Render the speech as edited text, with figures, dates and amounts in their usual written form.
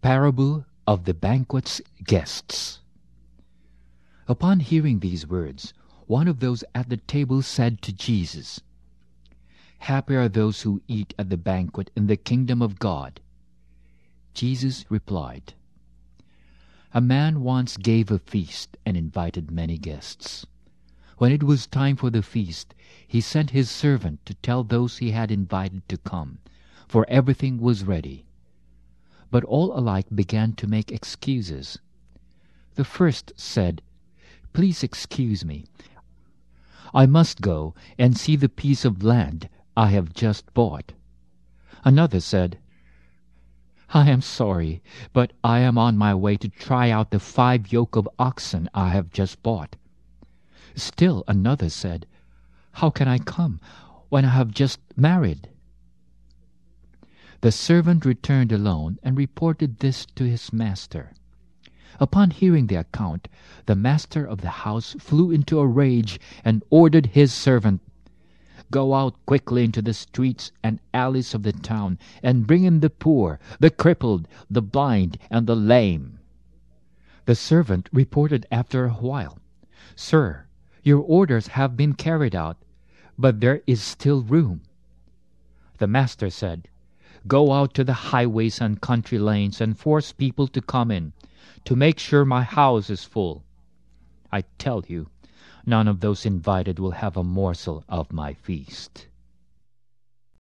Parable of the Banquet's Guests. Upon hearing these words, one of those at the table said to Jesus, "Happy are those who eat at the banquet in the kingdom of God." Jesus replied, "A man once gave a feast and invited many guests. When it was time for the feast, he sent his servant to tell those he had invited to come, for everything was ready. But all alike began to make excuses. The first said, 'Please excuse me. I must go and see the piece of land I have just bought.' Another said, 'I am sorry, but I am on my way to try out the 5 yoke of oxen I have just bought.' Still another said, 'How can I come when I have just married?' The servant returned alone and reported this to his master. Upon hearing the account, the master of the house flew into a rage and ordered his servant, 'Go out quickly into the streets and alleys of the town, and bring in the poor, the crippled, the blind, and the lame.' The servant reported after a while, 'Sir, your orders have been carried out, but there is still room.' The master said, 'Go out to the highways and country lanes and force people to come in, to make sure my house is full. I tell you, none of those invited will have a morsel of my feast.'"